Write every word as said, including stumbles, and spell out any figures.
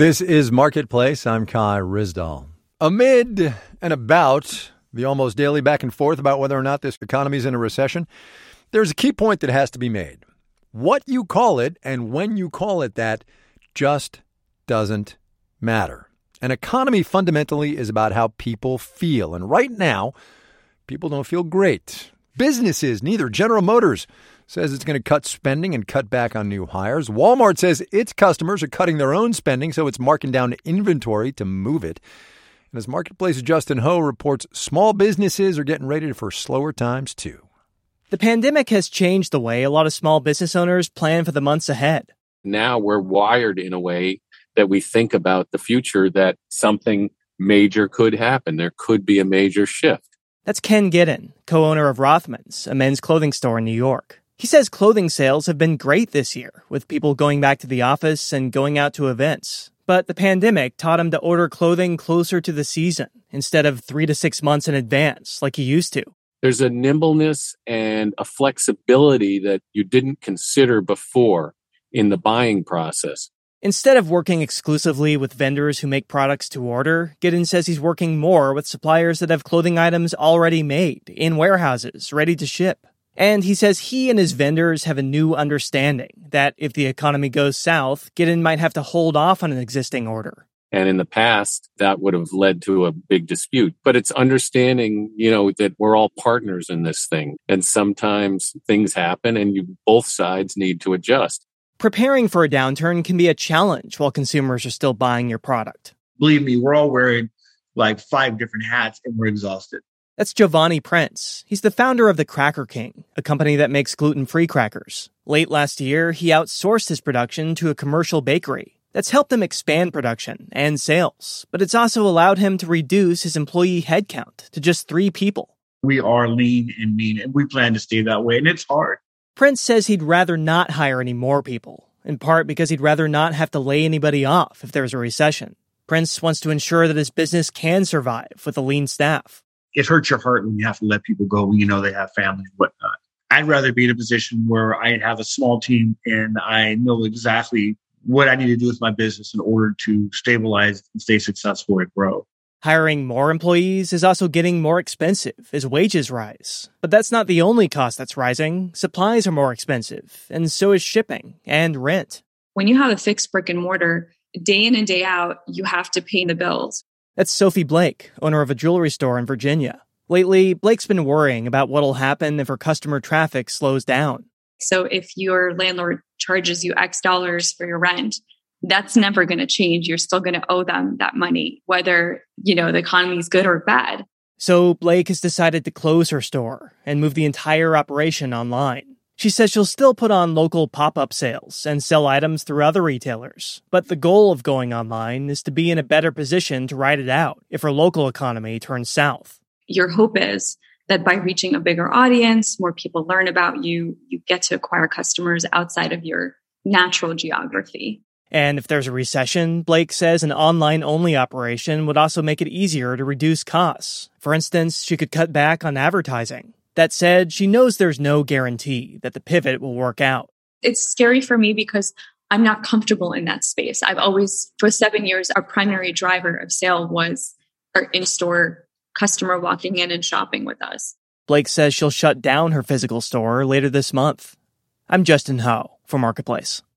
This is Marketplace. I'm Kai Ryssdal. Amid and about the almost daily back and forth about whether or not this economy is in a recession, there's a key point that has to be made. What you call it and when you call it that just doesn't matter. An economy fundamentally is about how people feel. And right now, people don't feel great. Businesses, neither. General Motors says it's going to cut spending and cut back on new hires. Walmart says its customers are cutting their own spending, so it's marking down inventory to move it. And as Marketplace's Justin Ho reports, small businesses are getting ready for slower times, too. The pandemic has changed the way a lot of small business owners plan for the months ahead. Now we're wired in a way that we think about the future, that something major could happen. There could be a major shift. That's Ken Giddin, co-owner of Rothmans, a men's clothing store in New York. He says clothing sales have been great this year, with people going back to the office and going out to events. But the pandemic taught him to order clothing closer to the season instead of three to six months in advance like he used to. There's a nimbleness and a flexibility that you didn't consider before in the buying process. Instead of working exclusively with vendors who make products to order, Giddin says he's working more with suppliers that have clothing items already made in warehouses, ready to ship. And he says he and his vendors have a new understanding that if the economy goes south, Giddin might have to hold off on an existing order. And in the past, that would have led to a big dispute. But it's understanding, you know, that we're all partners in this thing. And sometimes things happen and you both sides need to adjust. Preparing for a downturn can be a challenge while consumers are still buying your product. Believe me, we're all wearing like five different hats and we're exhausted. That's Giovanni Prince. He's the founder of the Cracker King, a company that makes gluten-free crackers. Late last year, he outsourced his production to a commercial bakery. That's helped him expand production and sales, but it's also allowed him to reduce his employee headcount to just three people. We are lean and mean, and we plan to stay that way, and it's hard. Prince says he'd rather not hire any more people, in part because he'd rather not have to lay anybody off if there's a recession. Prince wants to ensure that his business can survive with a lean staff. It hurts your heart when you have to let people go when you know they have family and whatnot. I'd rather be in a position where I have a small team and I know exactly what I need to do with my business in order to stabilize and stay successful and grow. Hiring more employees is also getting more expensive as wages rise. But that's not the only cost that's rising. Supplies are more expensive, and so is shipping and rent. When you have a fixed brick and mortar, day in and day out, you have to pay the bills. That's Sophie Blake, owner of a jewelry store in Virginia. Lately, Blake's been worrying about what'll happen if her customer traffic slows down. So if your landlord charges you X dollars for your rent, that's never going to change. You're still going to owe them that money, whether, you know, the economy is good or bad. So Blake has decided to close her store and move the entire operation online. She says she'll still put on local pop-up sales and sell items through other retailers. But the goal of going online is to be in a better position to ride it out if her local economy turns south. Your hope is that by reaching a bigger audience, more people learn about you, you get to acquire customers outside of your natural geography. And if there's a recession, Blake says an online-only operation would also make it easier to reduce costs. For instance, she could cut back on advertising. That said, she knows there's no guarantee that the pivot will work out. It's scary for me because I'm not comfortable in that space. I've always, for seven years, our primary driver of sale was our in-store customer walking in and shopping with us. Blake says she'll shut down her physical store later this month. I'm Justin Ho for Marketplace.